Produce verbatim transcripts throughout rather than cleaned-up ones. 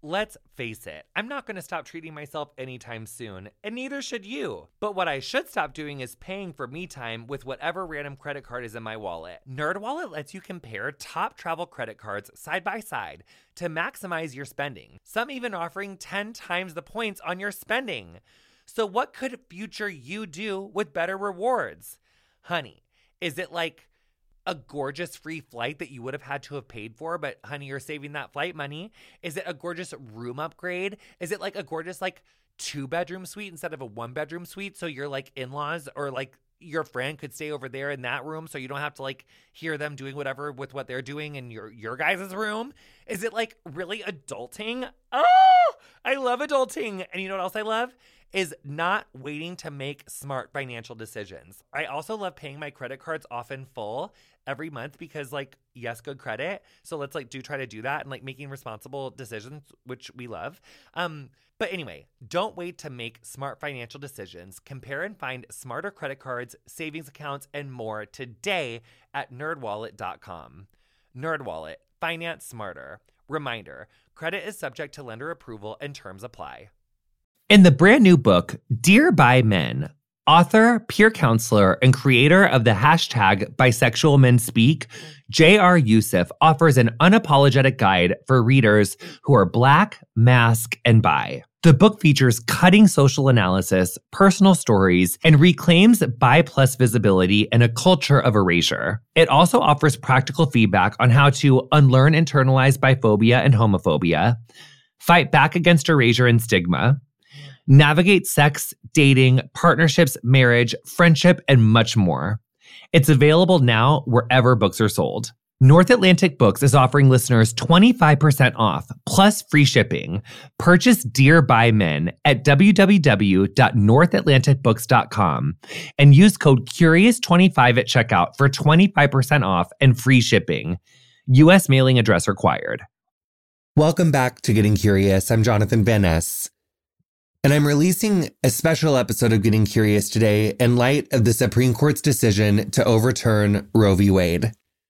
Let's face it, I'm not going to stop treating myself anytime soon, and neither should you. But what I should stop doing is paying for me time with whatever random credit card is in my wallet. NerdWallet lets you compare top travel credit cards side by side to maximize your spending. Some even offering ten times the points on your spending. So what could future you do with better rewards? Honey, is it like a gorgeous free flight that you would have had to have paid for, but honey, you're saving that flight money? Is it a gorgeous room upgrade? Is it like a gorgeous like two bedroom suite instead of a one bedroom suite? So your like in-laws or like your friend could stay over there in that room so you don't have to like hear them doing whatever with what they're doing in your, your guys' room? Is it like really adulting? Oh, I love adulting. And you know what else I love? Is not waiting to make smart financial decisions. I also love paying my credit cards off in full every month because, like, yes, good credit. So let's like do try to do that and like making responsible decisions, which we love. Um, but anyway, don't wait to make smart financial decisions. Compare and find smarter credit cards, savings accounts, and more today at nerd wallet dot com. NerdWallet, finance smarter. Reminder, credit is subject to lender approval and terms apply. In the brand new book, Dear Bi Men, author, peer counselor, and creator of the hashtag Bisexual Men Speak, J R. Youssef offers an unapologetic guide for readers who are Black, Masc, and Bi. The book features cutting social analysis, personal stories, and reclaims bi plus visibility in a culture of erasure. It also offers practical feedback on how to unlearn internalized biphobia and homophobia, fight back against erasure and stigma, navigate sex, dating, partnerships, marriage, friendship, and much more. It's available now wherever books are sold. North Atlantic Books is offering listeners twenty-five percent off, plus free shipping. Purchase Dear Bi Men at w w w dot north atlantic books dot com and use code curious twenty-five at checkout for twenty-five percent off and free shipping. U S mailing address required. Welcome back to Getting Curious. I'm Jonathan Van Ness. And I'm releasing a special episode of Getting Curious today in light of the Supreme Court's decision to overturn Roe v. Wade.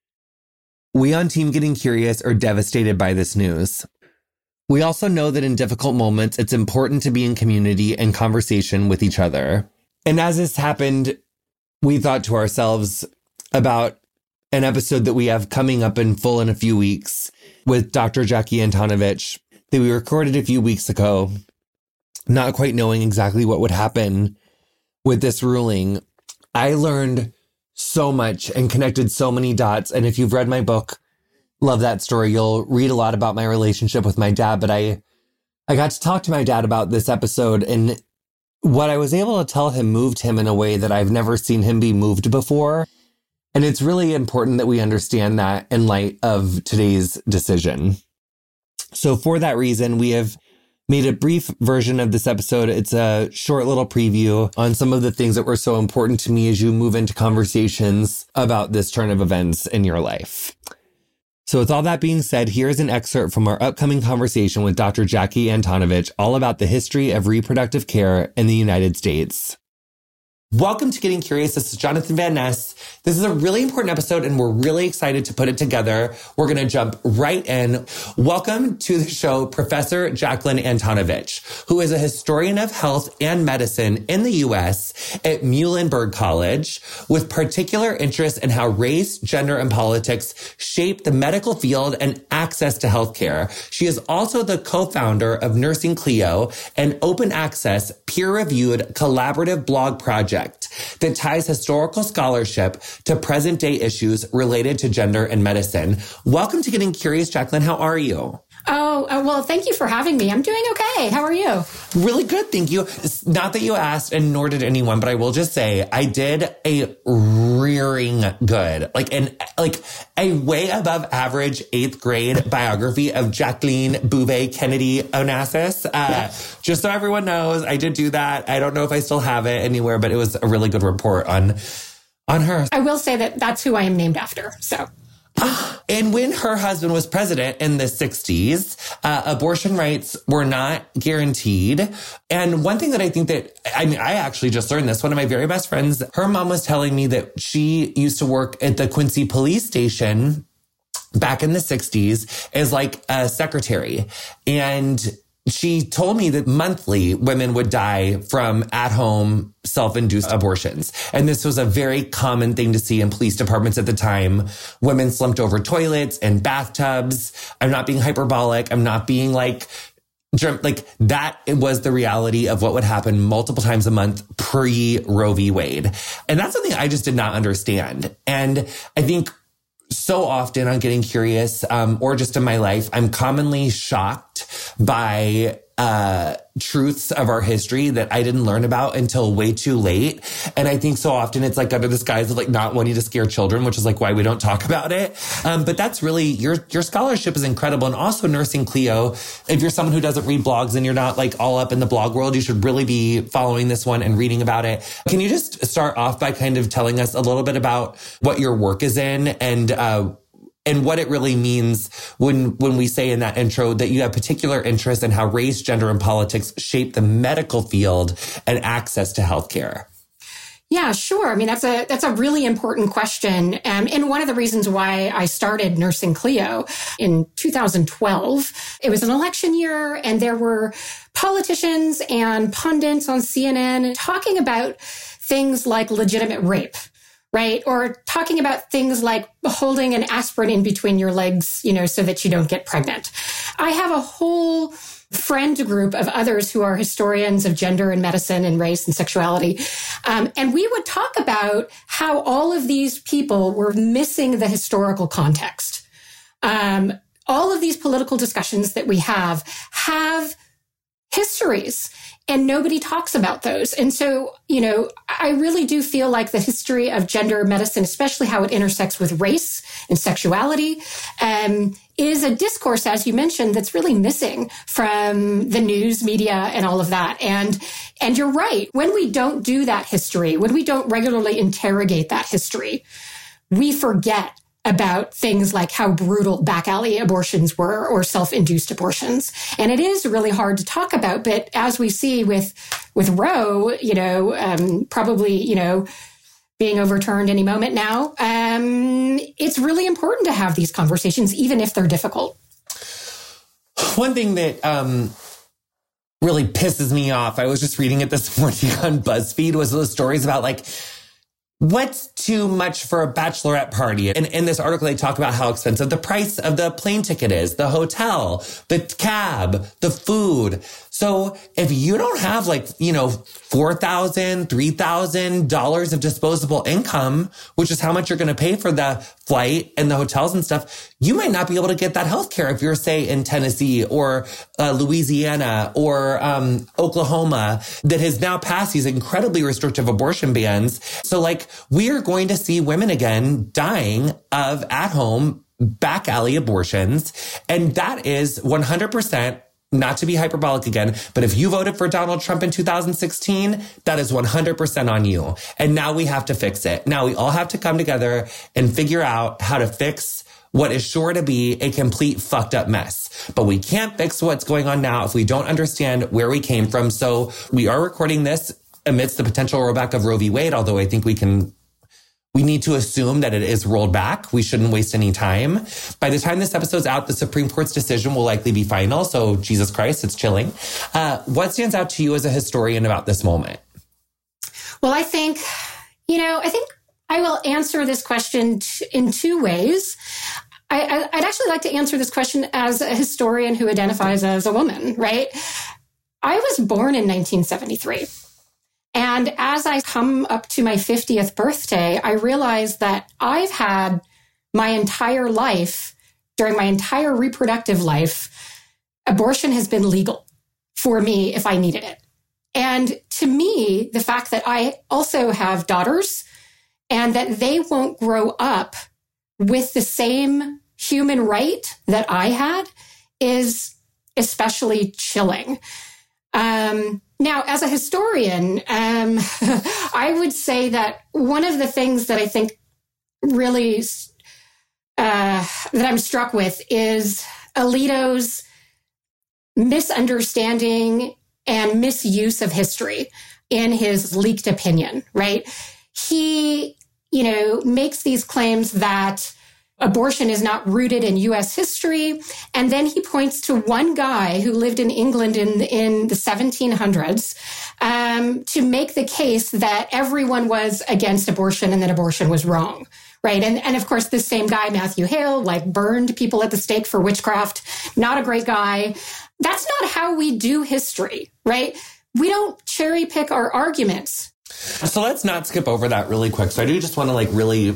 We on Team Getting Curious are devastated by this news. We also know that in difficult moments, it's important to be in community and conversation with each other. And as this happened, we thought to ourselves about an episode that we have coming up in full in a few weeks with Doctor Jackie Antonovich that we recorded a few weeks ago, not quite knowing exactly what would happen with this ruling. I learned so much and connected so many dots. And if you've read my book, Love That Story, you'll read a lot about my relationship with my dad. But I, I got to talk to my dad about this episode, and what I was able to tell him moved him in a way that I've never seen him be moved before. And it's really important that we understand that in light of today's decision. So for that reason, we have made a brief version of this episode. It's a short little preview on some of the things that were so important to me as you move into conversations about this turn of events in your life. So with all that being said, here's an excerpt from our upcoming conversation with Doctor Jackie Antonovich, all about the history of reproductive care in the United States. Welcome to Getting Curious. This is Jonathan Van Ness. This is a really important episode, and we're really excited to put it together. We're going to jump right in. Welcome to the show, Professor Jacqueline Antonovich, who is a historian of health and medicine in the U S at Muhlenberg College, with particular interest in how race, gender, and politics shape the medical field and access to healthcare. She is also the co-founder of Nursing Clio, an open access, peer-reviewed, collaborative blog project that ties historical scholarship to present day issues related to gender and medicine. Welcome to Getting Curious, Jacqueline. How are you? Oh, uh, well, thank you for having me. I'm doing okay. How are you? Really good, thank you. Not that you asked, and nor did anyone, but I will just say I did a rearing good, like an like a way above average eighth grade biography of Jacqueline Bouvet Kennedy Onassis. Uh, yeah. Just so everyone knows, I did do that. I don't know if I still have it anywhere, but it was a really good report on on her. I will say that that's who I am named after, so... And when her husband was president in the sixties, uh, abortion rights were not guaranteed. And one thing that I think that, I mean, I actually just learned this. One of my very best friends, her mom was telling me that she used to work at the Quincy police station back in the sixties as like a secretary. And she told me that monthly women would die from at-home self-induced abortions. And this was a very common thing to see in police departments at the time. Women slumped over toilets and bathtubs. I'm not being hyperbolic. I'm not being like, like that was the reality of what would happen multiple times a month pre-Roe v. Wade. And that's something I just did not understand. And I think so often on Getting Curious, um, or just in my life, I'm commonly shocked by uh truths of our history that I didn't learn about until way too late. And I think so often it's like under the guise of like not wanting to scare children, which is like why we don't talk about it. Um, but that's really, your your scholarship is incredible. And also Nursing Cleo, if you're someone who doesn't read blogs and you're not like all up in the blog world, you should really be following this one and reading about it. Can you just start off by kind of telling us a little bit about what your work is in and uh and what it really means when when we say in that intro that you have particular interest in how race, gender, and politics shape the medical field and access to healthcare? Yeah, sure. I mean, that's a that's a really important question. Um, and one of the reasons why I started Nursing Cleo in two thousand twelve, it was an election year, and there were politicians and pundits on C N N talking about things like legitimate rape. Right? Or talking about things like holding an aspirin in between your legs, you know, so that you don't get pregnant. I have a whole friend group of others who are historians of gender and medicine and race and sexuality. Um, and we would talk about how all of these people were missing the historical context. Um, all of these political discussions that we have have histories. And nobody talks about those. And so, you know, I really do feel like the history of gender medicine, especially how it intersects with race and sexuality, um, is a discourse, as you mentioned, that's really missing from the news media and all of that. And, and you're right. When we don't do that history, when we don't regularly interrogate that history, we forget about things like how brutal back alley abortions were or self-induced abortions. And it is really hard to talk about. But as we see with, with Roe, you know, um, probably, you know, being overturned any moment now, um, it's really important to have these conversations, even if they're difficult. One thing that um, really pisses me off, I was just reading it this morning on BuzzFeed, was the stories about like, what's too much for a bachelorette party? And in this article, they talk about how expensive the price of the plane ticket is, the hotel, the cab, the food. So if you don't have like, you know, four thousand dollars, three thousand dollars of disposable income, which is how much you're going to pay for the flight and the hotels and stuff, you might not be able to get that healthcare if you're, say, in Tennessee or uh, Louisiana or um, Oklahoma that has now passed these incredibly restrictive abortion bans. So like, we are going to see women again dying of at-home back alley abortions. And that is one hundred percent, not to be hyperbolic again, but if you voted for Donald Trump in two thousand sixteen, that is one hundred percent on you. And now we have to fix it. Now we all have to come together and figure out how to fix what is sure to be a complete fucked up mess. But we can't fix what's going on now if we don't understand where we came from. So we are recording this amidst the potential rollback of Roe v. Wade, although I think we can, we need to assume that it is rolled back. We shouldn't waste any time. By the time this episode's out, the Supreme Court's decision will likely be final. So Jesus Christ, it's chilling. Uh, what stands out to you as a historian about this moment? Well, I think, you know, I think I will answer this question t- in two ways. I, I, I'd actually like to answer this question as a historian who identifies as a woman, right? I was born in nineteen seventy-three. And as I come up to my fiftieth birthday, I realized that I've had my entire life, during my entire reproductive life, abortion has been legal for me if I needed it. And to me, the fact that I also have daughters and that they won't grow up with the same human right that I had is especially chilling. Um, now, as a historian, um, I would say that one of the things that I think really uh, that I'm struck with is Alito's misunderstanding and misuse of history in his leaked opinion, right? He, you know, makes these claims that abortion is not rooted in U S history. And then he points to one guy who lived in England in, in the seventeen hundreds um, to make the case that everyone was against abortion and that abortion was wrong. Right. And, and of course, this same guy, Matthew Hale, like burned people at the stake for witchcraft. Not a great guy. That's not how we do history, right? We don't cherry pick our arguments. So let's not skip over that really quick. So I do just want to like really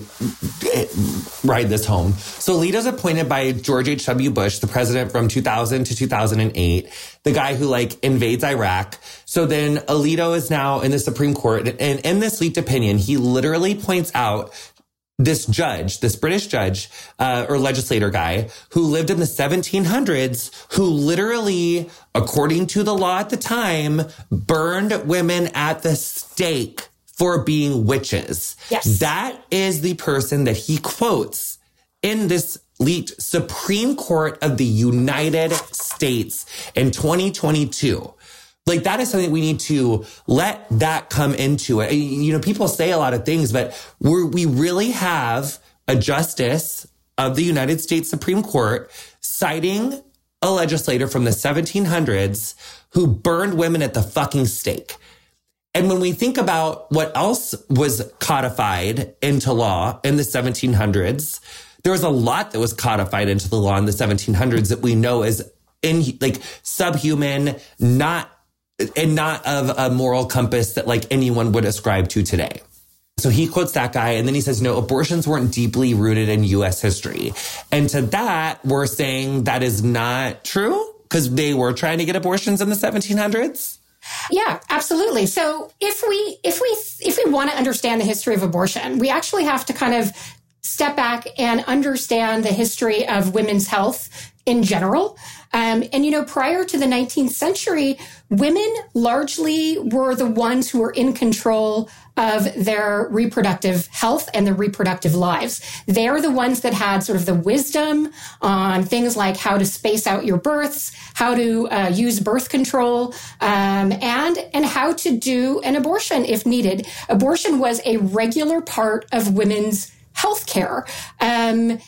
ride this home. So Alito's appointed by George H W Bush, the president from two thousand to two thousand eight, the guy who like invades Iraq. So then Alito is now in the Supreme Court. And in this leaked opinion, he literally points out this judge, this British judge uh, or legislator guy who lived in the seventeen hundreds, who literally, according to the law at the time, burned women at the stake for being witches. Yes. That is the person that he quotes in this leaked Supreme Court of the United States in twenty twenty-two. Like, that is something we need to let that come into it. You know, people say a lot of things, but we're, we really have a justice of the United States Supreme Court citing a legislator from the seventeen hundreds who burned women at the fucking stake. And when we think about what else was codified into law in the seventeen hundreds, there was a lot that was codified into the law in the seventeen hundreds that we know is in like subhuman, not and not of a moral compass that like anyone would ascribe to today. So he quotes that guy and then he says, no, abortions weren't deeply rooted in U S history. And to that, we're saying that is not true because they were trying to get abortions in the seventeen hundreds. Yeah, absolutely. So if we if we if we want to understand the history of abortion, we actually have to kind of step back and understand the history of women's health in general. Um, and, you know, prior to the nineteenth century, women largely were the ones who were in control of their reproductive health and their reproductive lives. They're the ones that had sort of the wisdom on things like how to space out your births, how to uh, use birth control, um, and, and how to do an abortion if needed. Abortion was a regular part of women's healthcare. Um,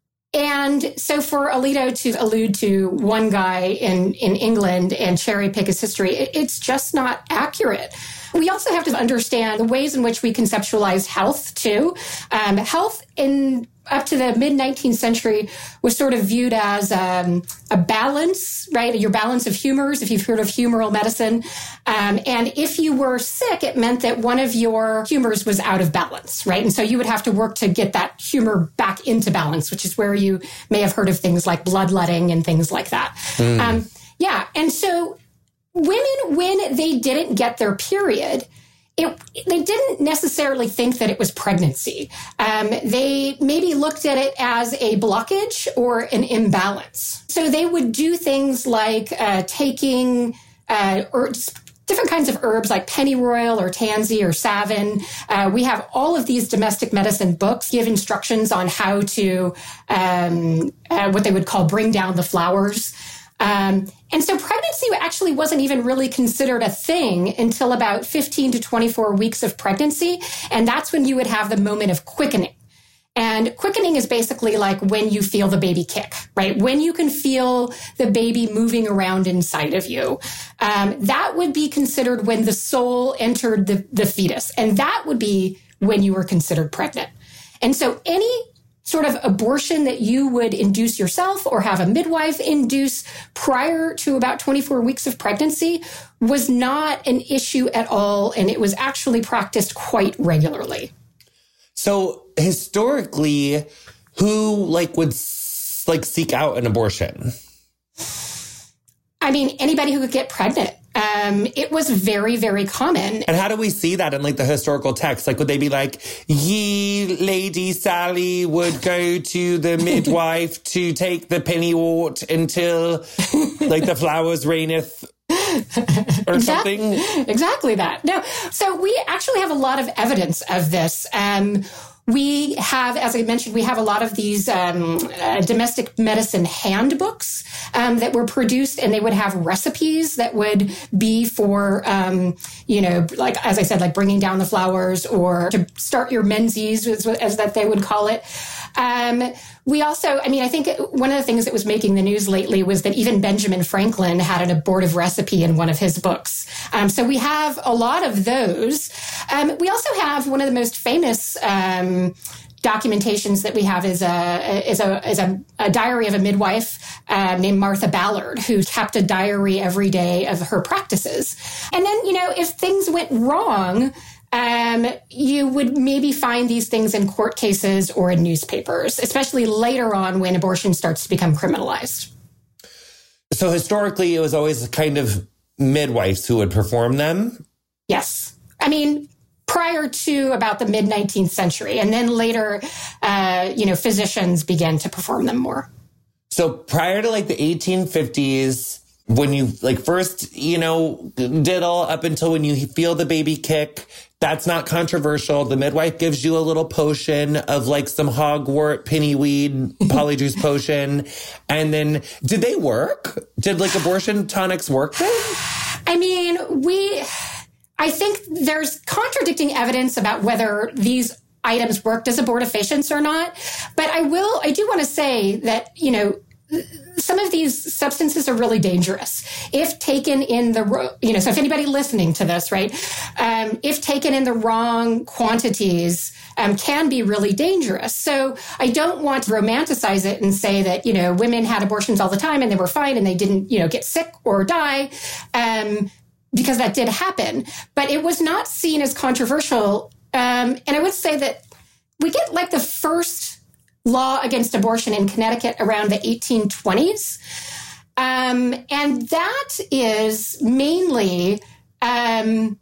And so for Alito to allude to one guy in, in England and cherry pick his history, it, it's just not accurate. We also have to understand the ways in which we conceptualize health, too. Um, health in up to the mid-nineteenth century was sort of viewed as um, a balance, right? Your balance of humors, if you've heard of humoral medicine. Um, and if you were sick, it meant that one of your humors was out of balance, right? And so you would have to work to get that humor back into balance, which is where you may have heard of things like bloodletting and things like that. Mm. Um, yeah. And so women, when they didn't get their period, It, they didn't necessarily think that it was pregnancy. Um, they maybe looked at it as a blockage or an imbalance. So they would do things like uh, taking uh, herbs, different kinds of herbs like pennyroyal or tansy or savin. Uh, we have all of these domestic medicine books give instructions on how to, um, uh, what they would call bring down the flowers. Um, and so pregnancy actually wasn't even really considered a thing until about fifteen to twenty-four weeks of pregnancy. And that's when you would have the moment of quickening. And quickening is basically like when you feel the baby kick, right? When you can feel the baby moving around inside of you. Um, that would be considered when the soul entered the, the fetus. And that would be when you were considered pregnant. And so any sort of abortion that you would induce yourself or have a midwife induce prior to about twenty-four weeks of pregnancy was not an issue at all. And it was actually practiced quite regularly. So historically, who like would like seek out an abortion? I mean, anybody who could get pregnant. Um, it was very, very common. And how do we see that in like the historical text? Like, would they be like, ye Lady Sally would go to the midwife to take the pennywort until like the flowers reigneth or exactly, something? Exactly that. No. So we actually have a lot of evidence of this. Um, We have, as I mentioned, we have a lot of these um, uh, domestic medicine handbooks um, that were produced, and they would have recipes that would be for, um, you know, like, as I said, like bringing down the flowers or to start your menses, as, as that they would call it. Um, we also, I mean, I think one of the things that was making the news lately was that even Benjamin Franklin had an abortive recipe in one of his books. Um, so we have a lot of those. Um, we also have one of the most famous um, documentations that we have is a is a is a, a diary of a midwife uh, named Martha Ballard, who kept a diary every day of her practices. And then, you know, if things went wrong, Um, you would maybe find these things in court cases or in newspapers, especially later on when abortion starts to become criminalized. So historically, it was always kind of midwives who would perform them? Yes. I mean, prior to about the mid-nineteenth century. And then later, uh, you know, physicians began to perform them more. So prior to like the eighteen fifties, when you like first, you know, diddle up until when you feel the baby kick, that's not controversial. The midwife gives you a little potion of like some hogwort, pennyweed, polyjuice potion. And then did they work? Did like abortion tonics work then? I mean, we, I think there's contradicting evidence about whether these items worked as abortifacients or not. But I will, I do want to say that, you know, some of these substances are really dangerous if taken in the, you know, so if anybody listening to this, right, um, if taken in the wrong quantities, um, can be really dangerous. So I don't want to romanticize it and say that, you know, women had abortions all the time and they were fine and they didn't, you know, get sick or die, um, because that did happen. But it was not seen as controversial. Um, and I would say that we get like the first law against abortion in Connecticut around the eighteen twenties. Um, and that is mainly um,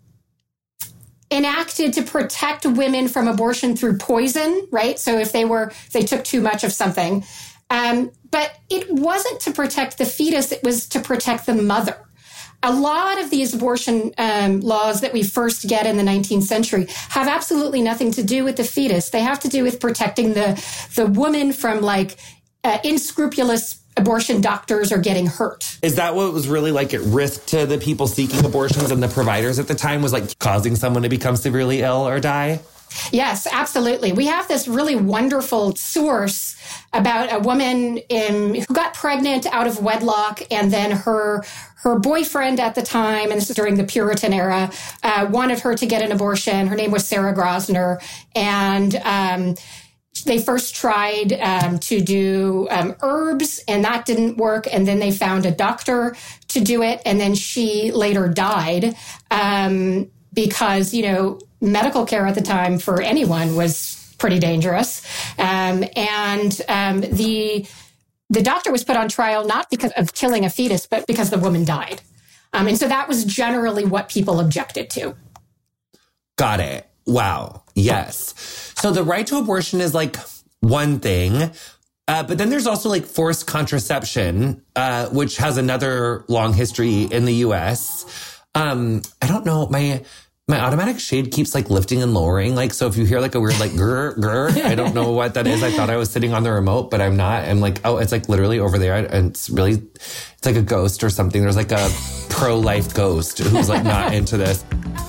enacted to protect women from abortion through poison, right? So if they were, if they took too much of something. Um, but it wasn't to protect the fetus, it was to protect the mother. A lot of these abortion um, laws that we first get in the nineteenth century have absolutely nothing to do with the fetus. They have to do with protecting the the woman from like uh, unscrupulous abortion doctors or getting hurt. Is that what was really like at risk to the people seeking abortions and the providers at the time, was like causing someone to become severely ill or die? Yes, absolutely. We have this really wonderful source about a woman in, who got pregnant out of wedlock, and then her her boyfriend at the time, and this is during the Puritan era, uh, wanted her to get an abortion. Her name was Sarah Grosvenor, and um, they first tried um, to do um, herbs, and that didn't work. And then they found a doctor to do it, and then she later died um, because, you know, medical care at the time for anyone was pretty dangerous. Um, and um, the the doctor was put on trial not because of killing a fetus, but because the woman died. Um, and so that was generally what people objected to. Got it. Wow. Yes. So the right to abortion is like one thing. Uh, but then there's also like forced contraception, uh, which has another long history in the U S. Um, I don't know. My... My automatic shade keeps like lifting and lowering. Like, so if you hear like a weird like grr, grr, I don't know what that is. I thought I was sitting on the remote, but I'm not. I'm like, oh, it's like literally over there. And it's really, it's like a ghost or something. There's like a pro-life ghost who's like not into this.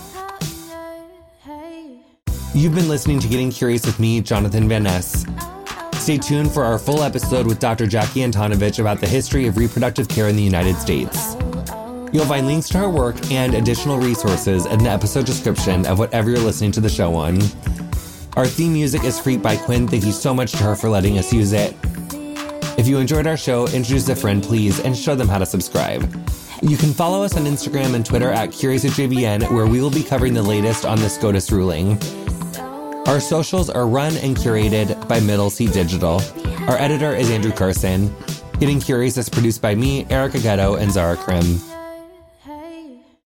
You've been listening to Getting Curious with me, Jonathan Van Ness. Stay tuned for our full episode with Doctor Jackie Antonovich about the history of reproductive care in the United States. You'll find links to her work and additional resources in the episode description of whatever you're listening to the show on. Our theme music is Freak by Quinn. Thank you so much to her for letting us use it. If you enjoyed our show, introduce a friend, please, and show them how to subscribe. You can follow us on Instagram and Twitter at Curious at J V N, where we will be covering the latest on the SCOTUS ruling. Our socials are run and curated by Middle Seat Digital. Our editor is Andrew Carson. Getting Curious is produced by me, Erica Ghetto, and Zara Krim.